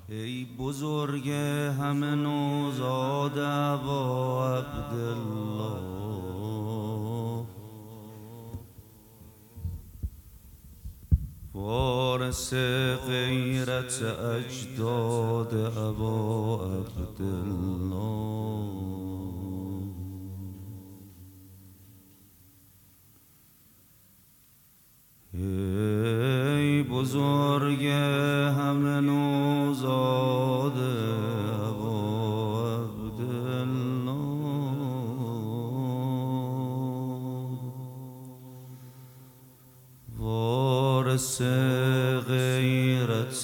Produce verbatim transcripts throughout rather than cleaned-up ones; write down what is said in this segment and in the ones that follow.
ای بزرگ همه نوزاد ابا عبدالله، وارث غیرت اجداد ابا عبدالله. ای بزرگ همه نوزاد ابا عبدالله، وارث غیرت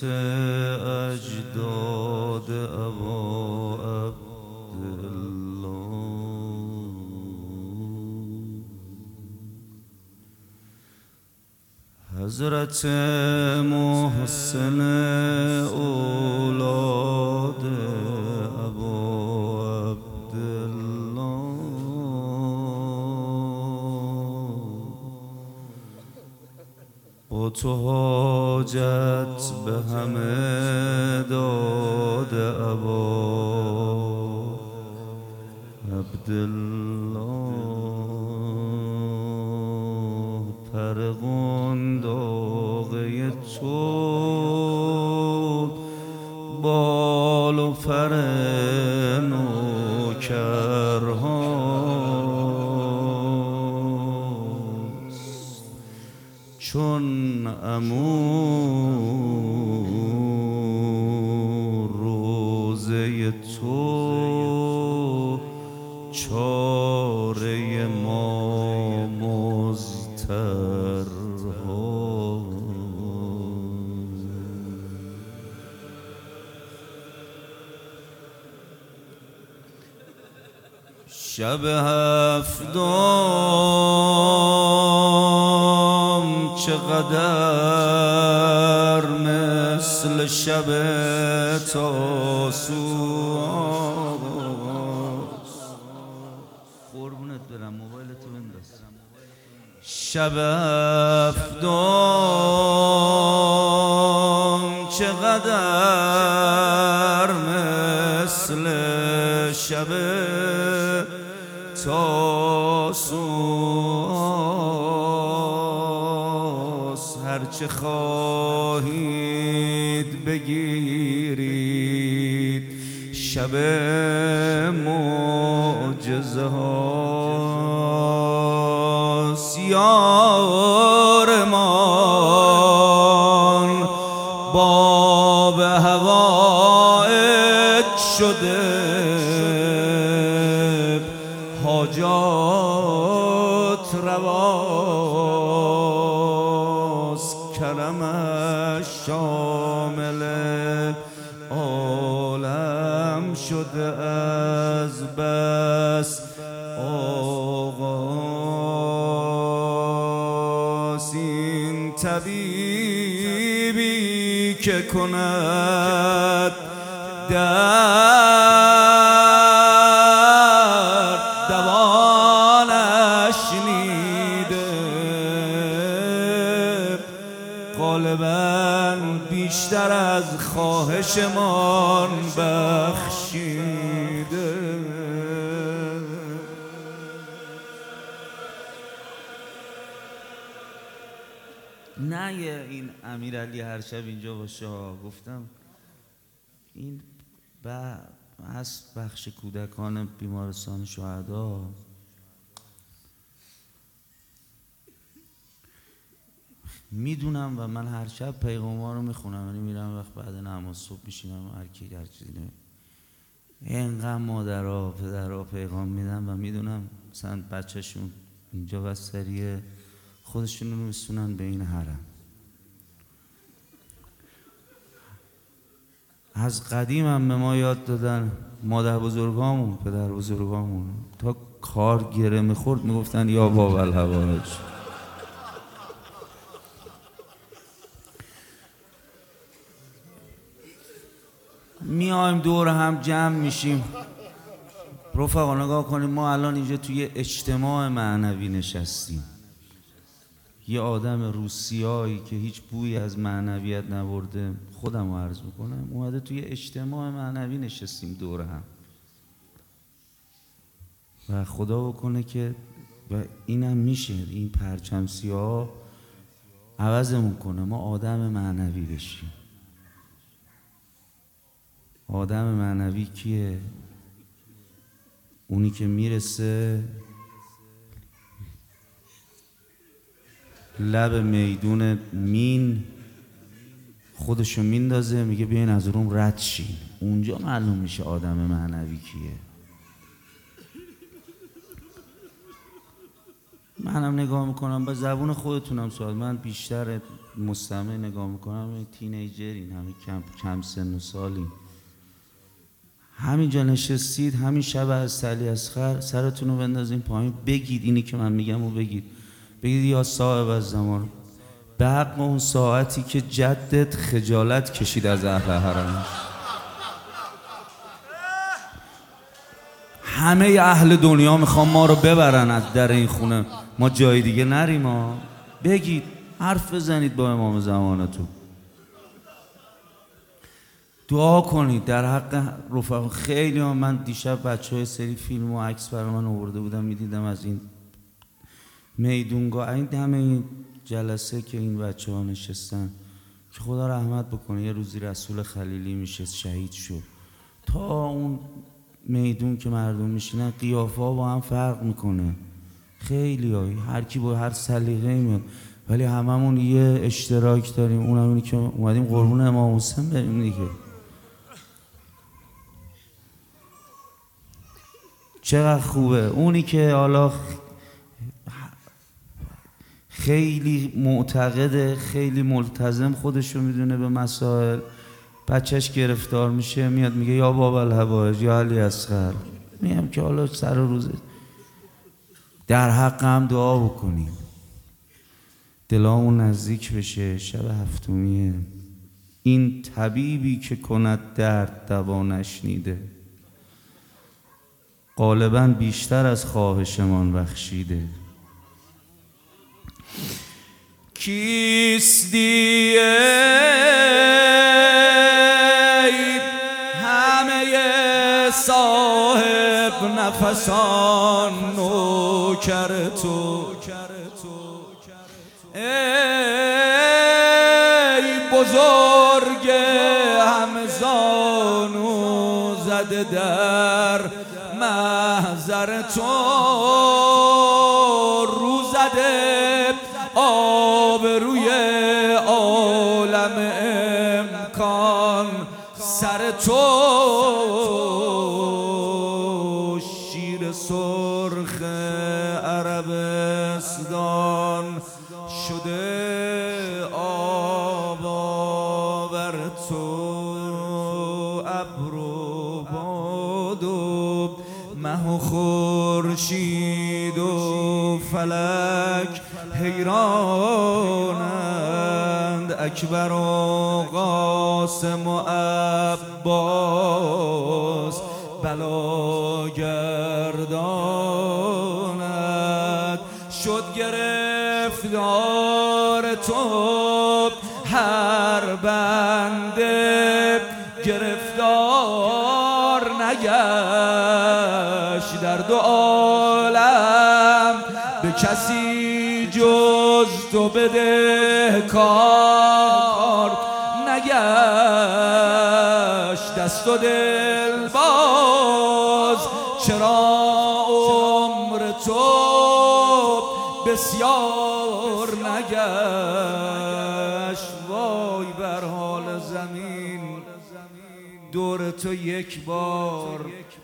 اجداد ابا عبدالله. حضرت محسن اولاد ابا عبدالله، با تو حاجت به همه داد ابا عبدالله. پر قنداقه تو بال و پر نوکرهاست، چون امور روزه تو چاره ما مضطر. شب هفتم چقدر مثل شب تاسوعاست. قربونت برم، موبایلتو بنداز. شب هفتم چقدر مثل شب تاسوعاست. هرچه خواهید بگیرید، شب معجزه هاست. یارمان باب هوایج شده، حاجات رواست. کرمش شامل عالم شده از بس آغاز. این طبیبی که کند در دوانش نیده، غالباً بیشتر از خواهشمان بخشیده. نه یه این امیرعلی هر شب اینجا باشه. گفتم این هست بخش کودکان بیمارستان شهدا. میدونم و من هر شب پیغام‌ها رو میخونم، یعنی میرم وقت بعد نماز صبح میشینم هر کی هر چیزی نمی اینقدر مادرها پدرها پیغام میدن و میدونم مثلا بچه‌شون اینجا بستریه، خودشون رو میسونن به این حرم. از قدیم هم به ما یاد دادن، مادر بزرگامون پدر بزرگامون تا کار گره میخورد میگفتن یا باب الحوائج. میایم دور هم جمع میشیم. رفقا نگاه کنیم، ما الان اینجا توی اجتماع معنوی نشستیم. یه آدم روسیایی که هیچ بویی از معنویت نبرده، خودم رو عرض میکنم، اومده توی اجتماع معنوی نشستیم دور هم و خدا بکنه که و اینم میشه، این پرچم سیاه عوضمون کنه، ما آدم معنوی بشیم. آدم معنوی کیه؟ اونی که میرسه لب میدون مین خودشو میندازه، میگه بیاین از روم رد شین. اونجا معلوم میشه آدم معنوی کیه. منم نگاه میکنم، با زبون خودتونم سوال، من بیشتر مستمع نگاه میکنم، تینیجرین، همه کم کم سن و سالین، همینجا نشستید، همین شب از علی اصغر سرتون رو بندازین پایین، بگید اینی که من میگم و بگید. بگید یا صاحب الزمان، به حق اون ساعتی که جدت خجالت کشید از اهل حرمش. همه اهل دنیا میخوام ما رو ببرن از در این خونه، ما جای دیگه نریم. ما بگید، حرف بزنید با امام زمانتون، دعا کنید در حق رفقا. خیلی ها، من دیشب بچه های سری فیلم و عکس برای من آورده بودم، میدیدم از این میدونگاه، این همه این جلسه که این بچه ها نشستن، که خدا رحمت بکنه، یه روزی رسول خلیلی میشه شهید شد، تا اون میدون که مردم میشینن قیافه ها با هم فرق میکنه. خیلی هایی، هر کی با هر سلیقه‌ای میاد، ولی هممون یه اشتراک داریم، اونم اینی که اومدیم قربون امام حسین بریم دیگه. چقدر خوبه اونی که حالا خیلی معتقده، خیلی ملتزم خودشو میدونه به مسائل، بچهش گرفتار میشه میاد میگه یا بابا الهوایج یا علی اصغر، میگم که حالا سر روزه در حق هم دعا بکنیم، دلامون نزدیک بشه. شب هفتمیه، این طبیبی که کند درد دوا نشنیده، غالباً بیشتر از خواهشمان بخشیده. کیستی ای همه صاحب نفسان نوکر تو، ای بزرگ همه زانو زده در محضر تو، رو زده آب روی عالم امکان سر تو، شیر سرخ عربستان شده آب آور تو، ابرو باد و مه و خورشید و فلک حیرانند، اکبر و قاسم و عباس بلا گرداند، شد گرفتار تو هر بنده، گرفتار نگشت در دو عالم به کسی جز تو بدهکار نگشت، دست و دل باز چرا عمر تو بسیار نگشت. وای بر حال زمین، دور تو یک بار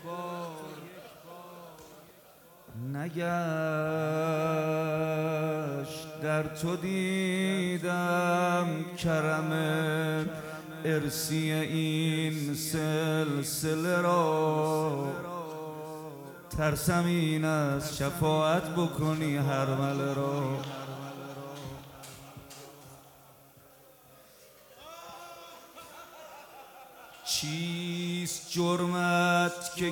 نگشت. در تو دیدم کرم ارسی این سلسله را، ترسم این از شفاعت بکنی هرمله را. چیست جرمت که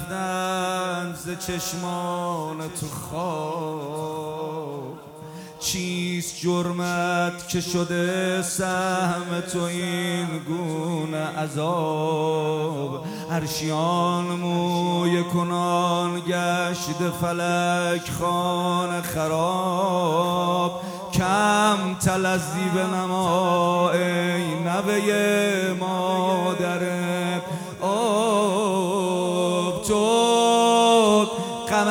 گرفتند ز چشمان تو خواب، چیست جرمت که شده سهم تو این گونه عذاب؟ عرشیان موی کنان گشت فلک خانه خراب. کم تلذی بنما ای نوه مادر آب، تو غم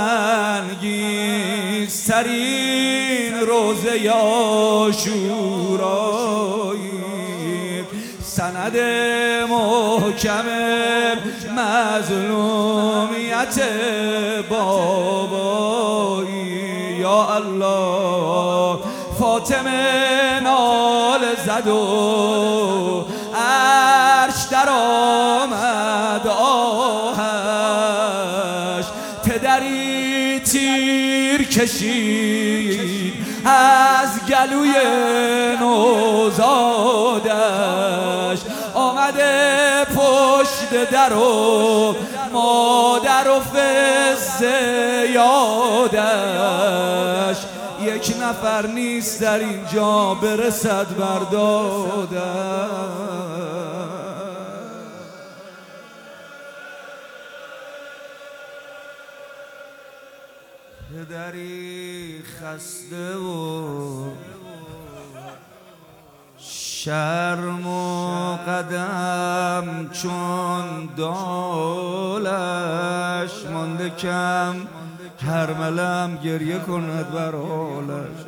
انگیزترین روزه عاشورایی، سند محکم مظلومیت بابایی. یا الله فاطمه نال زد و عرش در آمد آهش، پدری تیر کشید از گلوی نوزادش، آمده پشت در و مادر و فز یادش. یک نفر نیست در اینجا برسد بردادش. پدری خسته و شرم و قدم چون دالش مانده کم، هر ملم گریه کند بر حالش.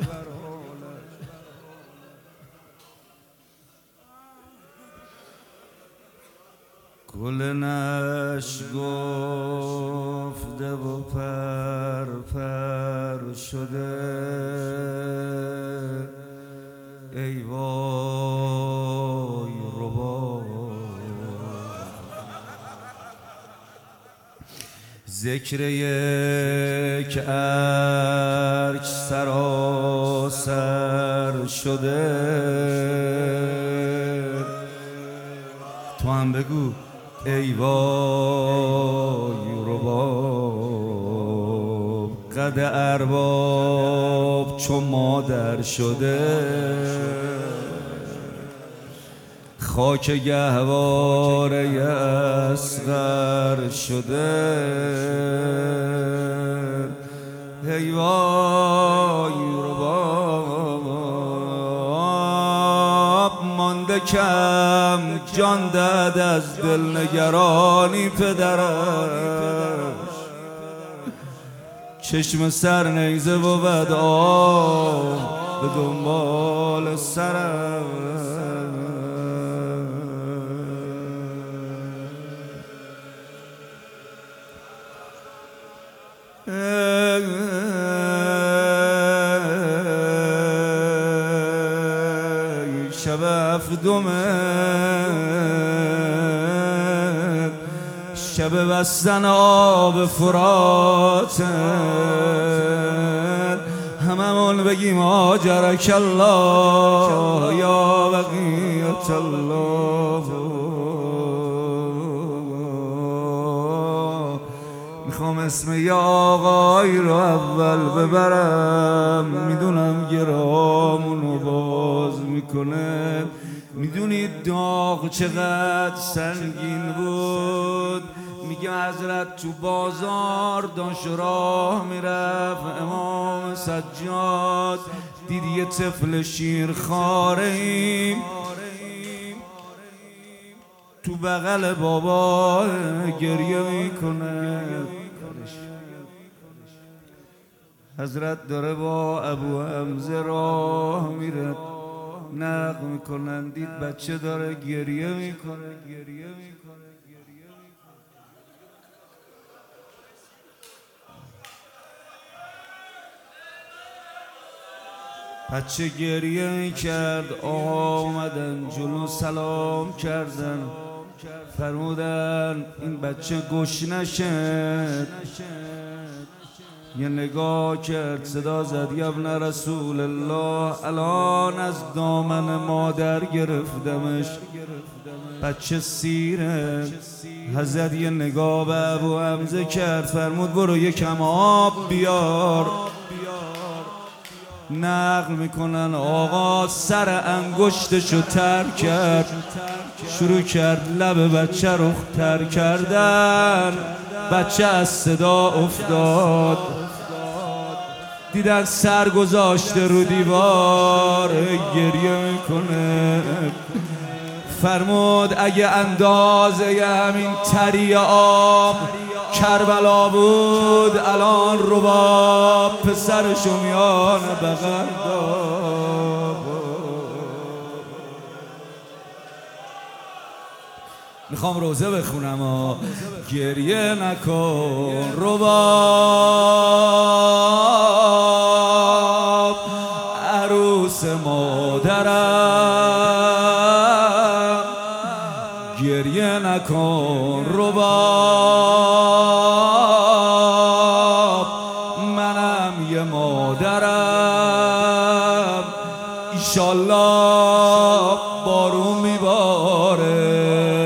گل نشگفته و پر پر شده، ای وای ربا. ذکر یک ارج سراسر شده، تو هم بگو ای وای رباب. قد ارباب چو مادر شده، خاک گهواره اصغر شده، ای وای رباب. مانده کم جان داد از دل نگرانی پدرش، چشم سر نیزه بود آه به دنبال سرم. شب هفتمه شب بستن آب فرات، هممون بگیم آجرک الله یا بقیت الله. میخوام اسم یا آقای رو اول ببرم، میدونم گرامونو باز میکنه. میدونید داغ چقدر سنگین بود. میگه حضرت تو بازار داشت راه میرفت، امام سجاد دید یه طفل شیرخواره تو بغل بابا گریه میکنه. حضرت داره با ابو حمزه راه میره، نقل میکنن دید بچه داره گریه میکنه گریه میکنه گریه میکنه. بچه گریه میکرد، آمدن جلو سلام کردن، فرمودن این بچه گشنه شد. یه نگاه کرد، صدا زد یا ابن رسول الله، الان از دامن مادر گرفتمش، بچه سیره. حضرت یه نگاه به ابو حمزه کرد، فرمود برو یکم آب بیار. نقل میکنن آقا سر انگشتشو تر کرد، شروع کرد لب بچه رو تر کردن. بچه از صدا افتاد، دیدن سر گذاشته رو دیوار گریه میکنه. فرمود اگه اندازه همین تری آب کربلا بود الان رباب پسرشو میان بغل داد. میخوام روزه بخونم و گریه نکن رباب عروس مادرم، گریه نکن رباب منم یه مادرم. ایشالله بارون میباره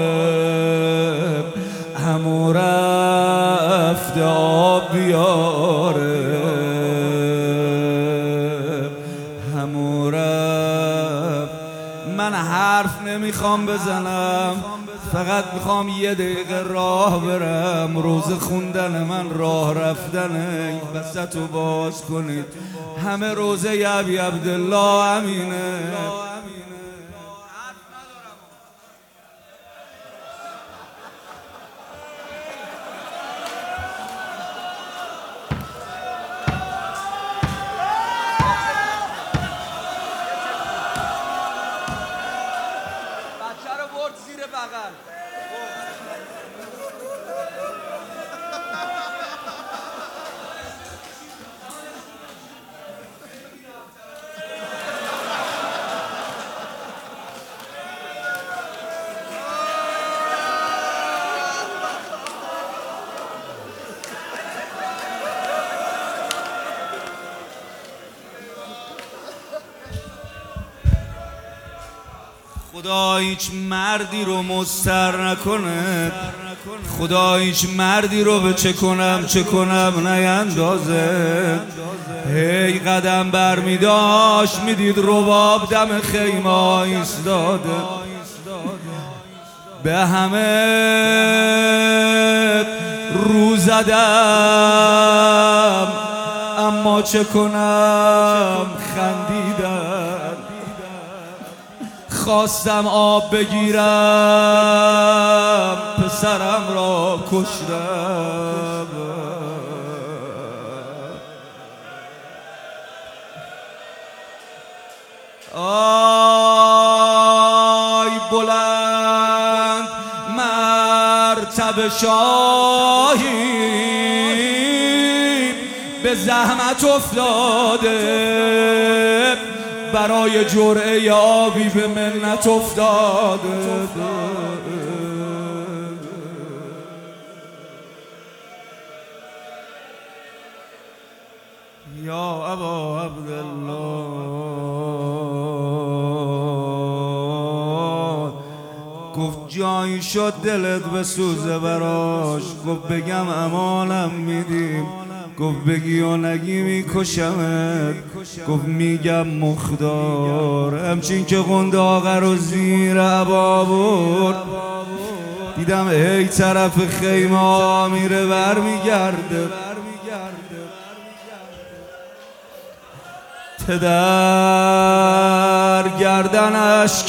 همو رفته آب بیاره، همو رفت. من حرف نمیخوام بزنم، فقط میخوام یه دقیقه راه برم. روزه خوندن من راه رفتنه. این وسط رو باز کنید همه روزه ابی عبدالله امینه. زیر بغل خدا هیچ مردی رو مضطر نکنه، خدا هیچ مردی رو به چه کنم چه کنم نیندازه. هی قدم بر می داشت میدید رباب دم خیمه ایستاده. به همه رو زدم اما چه کنم خندیدم. خواستم آب بگیرم پسرم را کشتم. آی بلند مرتبه شاهی به زحمت افتاده، برای جرعه آبی به منت افتاده. یا ابا عبدالله گفت جایی شد دلت بسوزه براش، گفت بگم امانم میدیم، گفت بگی و نگی میکشمت، گفت میگم مخدار. همچین که قنداقه رو زیر عبا برد دیدم ای طرف خیمه میره بر میگرده. پدر گردنش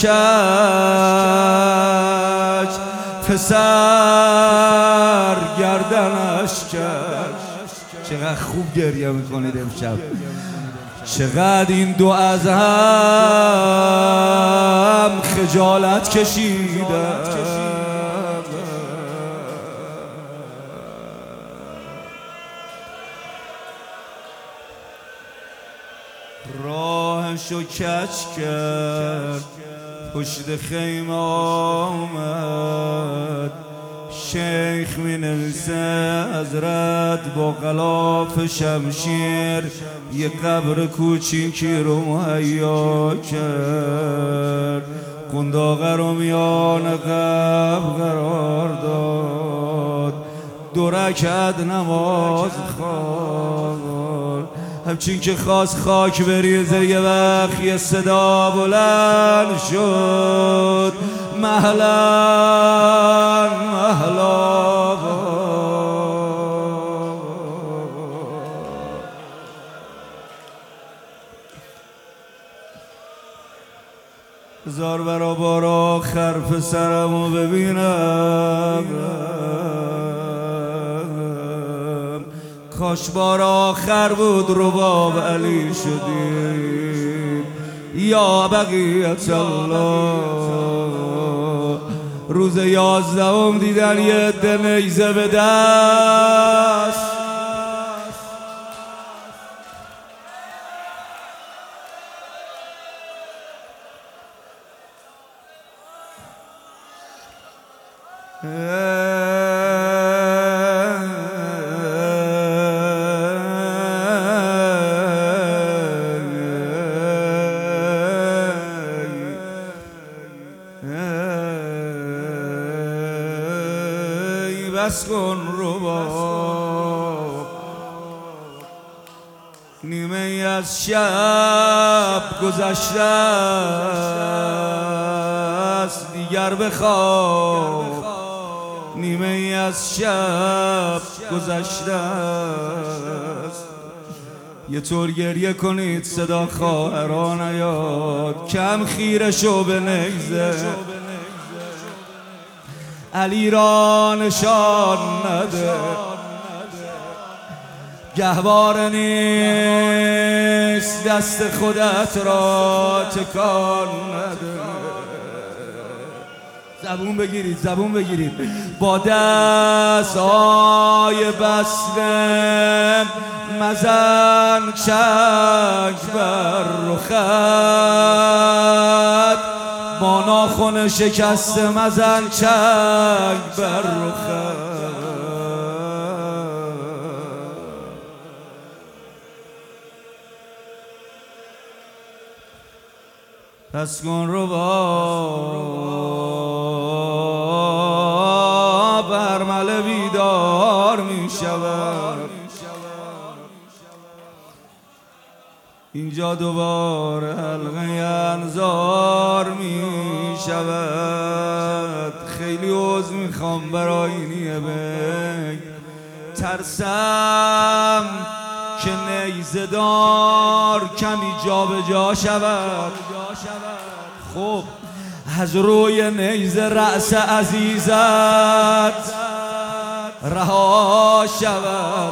کج، پسر گردنش کج. چقدر خوب گریه میکنید امشب، چقدر این دو از هم خجالت کشیدن. راهشو کج کرد پشت خیمه آمد، شیخ می نویسه حضرت با غلاف شمشیر یه قبر کوچیکی رو مهیا کرد، قنداقه رو میان قبر قرار داد، دو رکعت نماز خواند. همچین که خواست خاک بریزه یه وقت یه صدا بلند شد مهلا مهلا بذار برا بارا خرف سرمو ببینم کاش بار آخر بود رباب علی شدیم یا بقیت الله. روز یازدهم دیدن یه عده نیزه به دست بس کن رباب نیمه از شب گذشته است دیگر بخواب نیمه از شب گذشته است یه طور گریه کنید صدا خواهران نیاد کم خیره شو به نیزه علی را نشان نده گهواره نیست دست خودت را تکان نده. زبون بگیرید زبون بگیرید با دست های بسته مزن چنگ بر رخت با ناخن شکسته مزن چنگ بر رخت پس کن رباب برمله بیدار می شود اینجا دوباره حلقه انظار می شود خیلی عذر میخوام برای اینیه بگ ترسم که نیزه دار کمی جا به جا شود خب از روی نیزه رأس عزیزت رها شود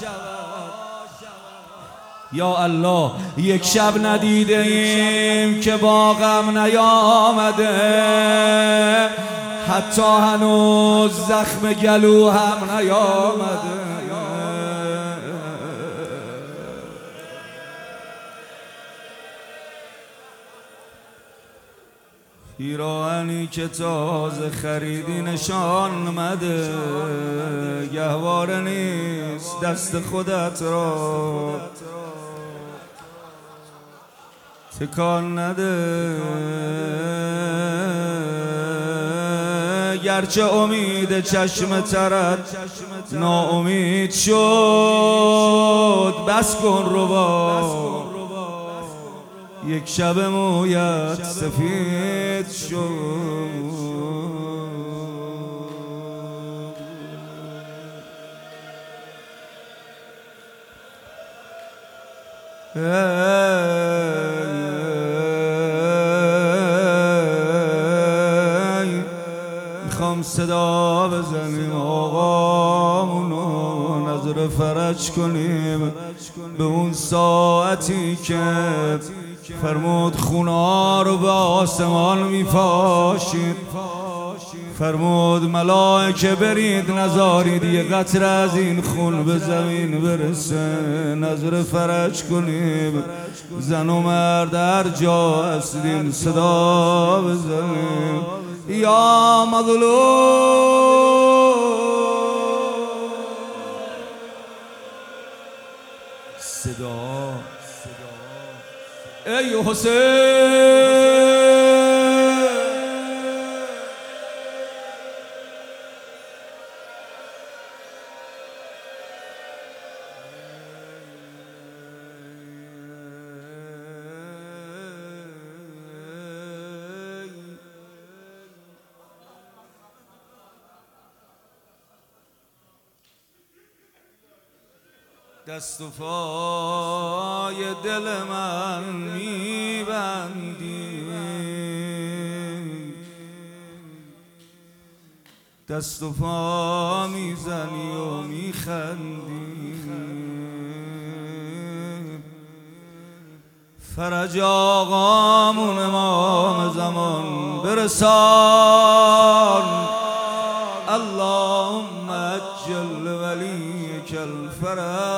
یا الله یک شب ندیده ایم که با غم نیامده حتی هنوز زخم گلو هم نیامده پیراهنی که تازه خریدی نشان مده گهواره نیست دست خودت را تکان نده گرچه امید چشم ترت ناامید شد بس کن رباب یک شب مویت سفید شد میخوام صدا بزنیم آقامونو نظر فرج کنیم به اون ساعتی که فرمود خونا رو به آسمان میپاشید فرمود ملائکه برید نذارید یه قطره از این خون به زمین برسه نظر فرج کنیم زن و مرد هر جا هستیم صدا بزنیم یا مظلوم صدا ای حسین دست و پای دل من میبندی، دست و پا میزنی و میخندی. فرج آقامون امام زمان برسان، اللهم اجل ولیک الفرج.